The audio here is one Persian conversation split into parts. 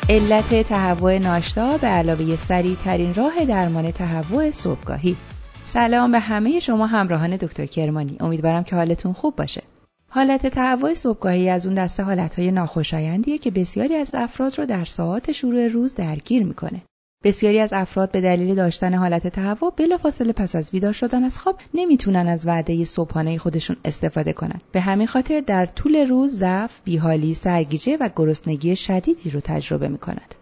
علت تهوع ناشتا به علاوه سریع‌ترین راه درمان تهوع صبحگاهی. سلام به همه شما همراهان دکتر کرمانی. امیدوارم که حالتون خوب باشه. حالت تهوع صبحگاهی از اون دسته حالتهای ناخوشایندیه که بسیاری از افراد رو در ساعات شروع روز درگیر میکنه. بسیاری از افراد به دلیل داشتن حالت تهوع بلافاصله پس از بیدار شدن از خواب نمیتونن از وعده صبحانه خودشون استفاده کنن. به همین خاطر در طول روز ضعف، بیحالی، سرگیجه و گرسنگی شدیدی رو تجربه میکنند.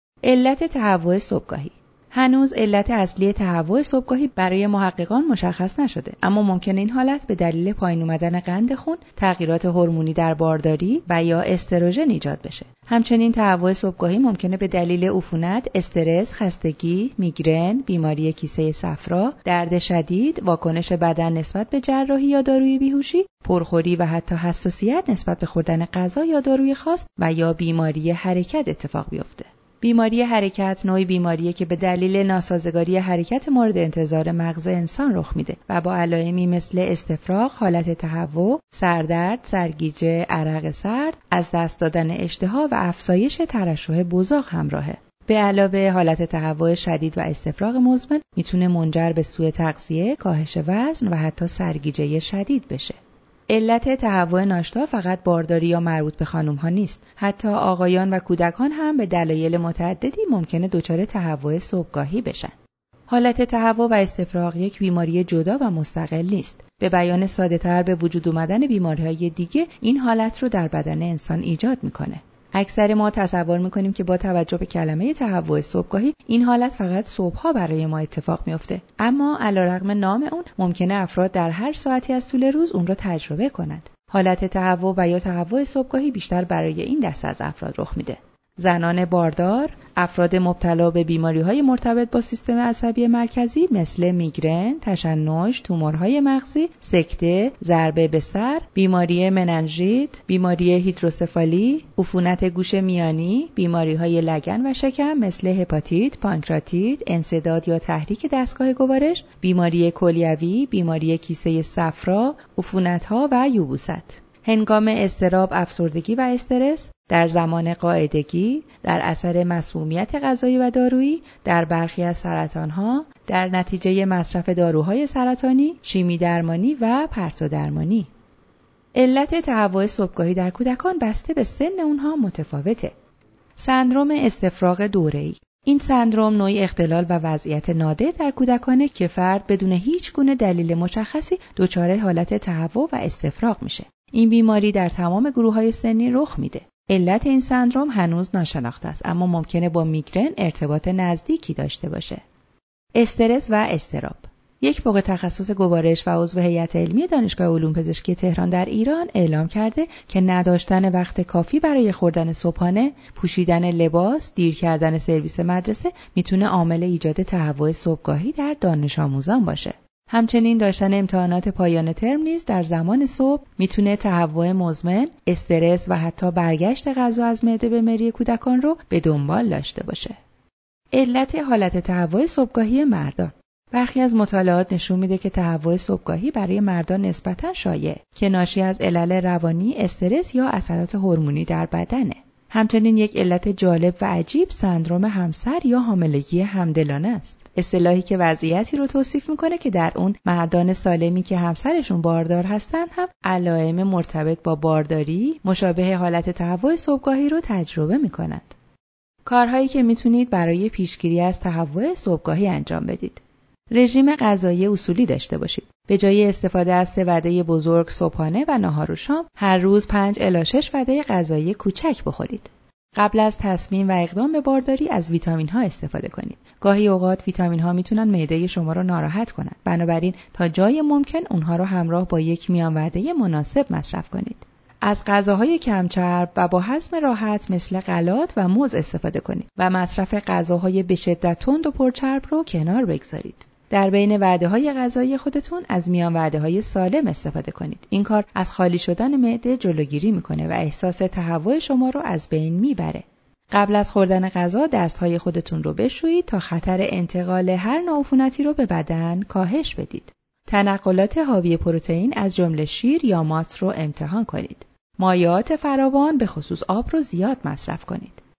علت تهوع صبحگاهی. هنوز علت اصلی تهوع صبحگاهی برای محققان مشخص نشده، اما ممکنه این حالت به دلیل پایین اومدن قند خون، تغییرات هورمونی در بارداری و یا استروژن ایجاد بشه. همچنین تهوع صبحگاهی ممکنه به دلیل عفونت، استرس، خستگی، میگرن، بیماری کیسه صفرا، درد شدید، واکنش بدن نسبت به جراحی یا داروی بیهوشی، پرخوری و حتی حساسیت نسبت به خوردن غذا یا داروی خاص و یا بیماری حرکت اتفاق بیفته. بیماری حرکت نوعی بیماریه که به دلیل ناسازگاری حرکت مورد انتظار مغز انسان رخ میده و با علائمی مثل استفراغ، حالت تهوع، سردرد، سرگیجه، عرق سرد، از دست دادن اشتها و افزایش ترشح بزاق همراهه. به علاوه حالت تهوع شدید و استفراغ مزمن میتونه منجر به سوء تغذیه، کاهش وزن و حتی سرگیجه شدید بشه. علت تهوع ناشتا فقط بارداری یا مربوط به خانم‌ها نیست. حتی آقایان و کودکان هم به دلایل متعددی ممکنه دچار تهوع صبحگاهی بشن. حالت تهوع و استفراغ یک بیماری جدا و مستقل نیست. به بیان ساده‌تر به وجود اومدن بیماری‌های دیگه این حالت رو در بدن انسان ایجاد میکنه. اکثر ما تصور میکنیم که با توجه به کلمه تهوع صبحگاهی این حالت فقط صبحها برای ما اتفاق میفته، اما علیرغم نام اون ممکنه افراد در هر ساعتی از طول روز اون رو تجربه کنند. حالت تهوع و یا تهوع صبحگاهی بیشتر برای این دسته از افراد رخ میده: زنان باردار، افراد مبتلا به بیماری‌های مرتبط با سیستم عصبی مرکزی مثل میگرن، تشنج، تومورهای مغزی، سکته، ضربه به سر، بیماری مننژیت، بیماری هیدروسفالی، عفونت گوش میانی، بیماری‌های لگن و شکم مثل هپاتیت، پانکراتیت، انسداد یا تحریک دستگاه گوارش، بیماری کلیوی، بیماری کیسه صفرا، عفونت‌ها و یبوست. هنگام اضطراب، افسردگی و استرس، در زمان قاعدگی، در اثر مسمومیت غذایی و دارویی، در برخی از سرطان‌ها، در نتیجه مصرف داروهای سرطانی، شیمی درمانی و پرتو درمانی. علت تهوع صبحگاهی در کودکان بسته به سن اونها متفاوته. سندرم استفراغ دوره‌ای. این سندرم نوعی اختلال و وضعیت نادر در کودکانه که فرد بدون هیچ گونه دلیل مشخصی دچار حالت تهوع و استفراغ میشه. این بیماری در تمام گروه‌های سنی رخ میده. علت این سندرم هنوز ناشناخته است، اما ممکنه با میگرن ارتباط نزدیکی داشته باشه. استرس و اضطراب. یک فوق تخصص گوارش و عضو هیئت علمی دانشگاه علوم پزشکی تهران در ایران اعلام کرده که نداشتن وقت کافی برای خوردن صبحانه، پوشیدن لباس، دیر کردن سرویس مدرسه میتونه عامل ایجاد تهوع صبحگاهی در دانش آموزان باشه. همچنین داشتن امتحانات پایان ترم نیز در زمان صبح میتونه تهوع مزمن، استرس و حتی برگشت غذا از معده به مری کودکان رو به دنبال داشته باشه. علت حالت تهوع صبحگاهی مردان. برخی از مطالعات نشون میده که تهوع صبحگاهی برای مردان نسبتاً شایع که ناشی از علل روانی، استرس یا اثرات هورمونی در بدنه. همچنین یک علت جالب و عجیب سندرم همسر یا حاملگی همدلانه است. اصطلاحی که وضعیتی رو توصیف میکنه که در اون مردان سالمی که همسرشون باردار هستن هم علائم مرتبط با بارداری مشابه حالت تهوع صبحگاهی رو تجربه میکنند. کارهایی که میتونید برای پیشگیری از تهوع صبحگاهی انجام بدید: رژیم غذایی اصولی داشته باشید. به جای استفاده از 3 وعده بزرگ صبحانه و نهار و شام، هر روز 5 الی 6 وعده غذایی کوچک بخورید. قبل از تصمیم و اقدام به بارداری از ویتامین ها استفاده کنید. گاهی اوقات ویتامین ها میتونن معده شما رو ناراحت کنن. بنابراین تا جای ممکن اونها رو همراه با یک میان وعده مناسب مصرف کنید. از غذاهای کم چرب و با هضم راحت مثل غلات و موز استفاده کنید و مصرف غذاهای به شدت تند و پرچرب رو کنار بگذارید. در بین وعده‌های غذایی خودتون از میان وعده‌های سالم استفاده کنید. این کار از خالی شدن معده جلوگیری میکنه و احساس تهوع شما رو از بین میبره. قبل از خوردن غذا دستهای خودتون رو بشویید تا خطر انتقال هر نوع عفونتی رو به بدن کاهش بدید. تنقلات حاوی پروتئین از جمله شیر یا ماست رو امتحان کنید. مایعات فراوان به خصوص آب رو زیاد مصرف کنید.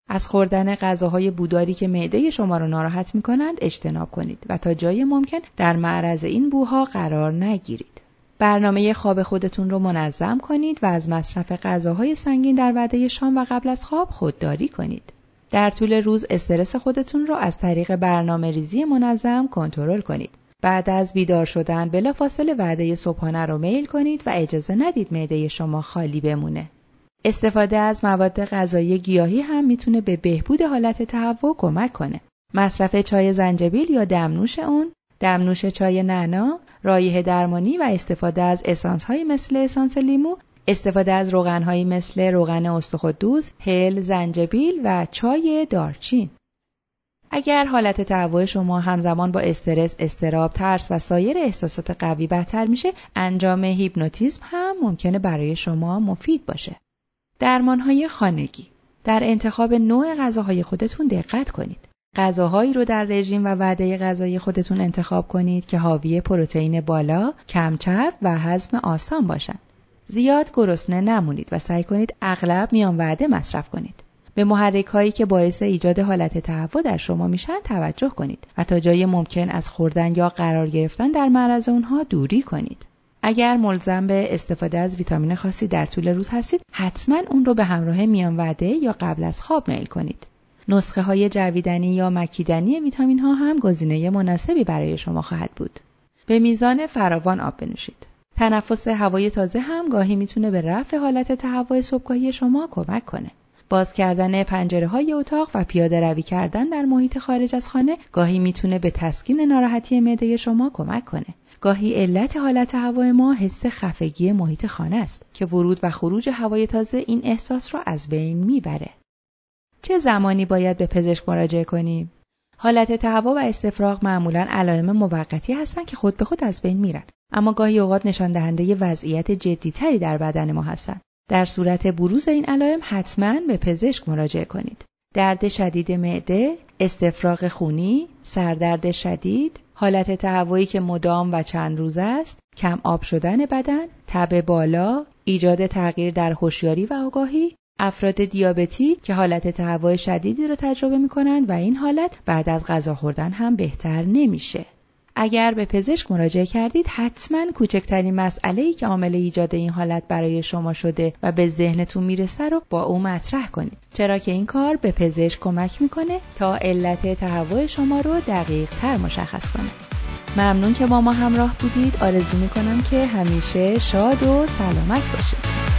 از خوردن غذاهای بوداری که معده شما را ناراحت می‌کنند اجتناب کنید و تا جای ممکن در معرض این بوها قرار نگیرید. برنامه خواب خودتون رو منظم کنید و از مصرف غذاهای سنگین در وعده شام و قبل از خواب خودداری کنید. در طول روز استرس خودتون رو از طریق برنامه‌ریزی منظم کنترل کنید. بعد از بیدار شدن بلافاصله وعده صبحانه رو میل کنید و اجازه ندید معده شما خالی بمونه. استفاده از مواد غذایی گیاهی هم میتونه به بهبود حالت تهوع کمک کنه. مصرف چای زنجبیل یا دمنوش اون، دمنوش چای نعنا، رایحه درمانی و استفاده از اسانس‌های مثل اسانس لیمو، استفاده از روغن‌هایی مثل روغن استخوان‌دوز، هل، زنجبیل و چای دارچین. اگر حالت تهوع شما همزمان با استرس، اضطراب، ترس و سایر احساسات قوی بدتر میشه، انجام هیپنوتیزم هم ممکنه برای شما مفید باشه. درمان‌های خانگی. در انتخاب نوع غذاهای خودتون دقت کنید. غذاهایی رو در رژیم و وعده غذایی خودتون انتخاب کنید که حاوی پروتئین بالا، کم چرب و هضم آسان باشند. زیاد گرسنه نمونید و سعی کنید اغلب میان وعده مصرف کنید. به محرک‌هایی که باعث ایجاد حالت تهوع در شما میشن توجه کنید و تا جای ممکن از خوردن یا قرار گرفتن در معرض اونها دوری کنید. اگر ملزم به استفاده از ویتامین خاصی در طول روز هستید، حتما اون رو به همراه میان وعده یا قبل از خواب میل کنید. نسخه های جویدنی یا مکیدنی ویتامین ها هم گزینه مناسبی برای شما خواهد بود. به میزان فراوان آب بنوشید. تنفس هوای تازه هم گاهی میتونه به رفع حالت تهوع صبحگاهی شما کمک کنه. باز کردن پنجره‌های اتاق و پیاده روی کردن در محیط خارج از خانه گاهی میتونه به تسکین ناراحتی معده شما کمک کنه. گاهی علت حالت تهوع ما حس خفگی محیط خانه است که ورود و خروج هوای تازه این احساس را از بین میبره. چه زمانی باید به پزشک مراجعه کنیم؟ حالت تهوع و استفراغ معمولاً علائم موقتی هستند که خود به خود از بین میرن، اما گاهی اوقات نشان دهنده وضعیت جدی‌تری در بدن ما هستند. در صورت بروز این علائم حتماً به پزشک مراجعه کنید. درد شدید معده، استفراغ خونی، سردرد شدید، حالت تهوعی که مدام و چند روزه است، کم آب شدن بدن، تب بالا، ایجاد تغییر در هوشیاری و آگاهی، افراد دیابتی که حالت تهوع شدیدی را تجربه می‌کنند و این حالت بعد از غذا خوردن هم بهتر نمیشه. اگر به پزشک مراجعه کردید، حتما کوچکترین مسئله‌ای که عامل ایجاد این حالت برای شما شده و به ذهنتون میرسه رو با او مطرح کنید، چرا که این کار به پزشک کمک میکنه تا علت تهوع شما رو دقیق تر مشخص کنه. ممنون که با ما همراه بودید. آرزو میکنم که همیشه شاد و سلامت باشید.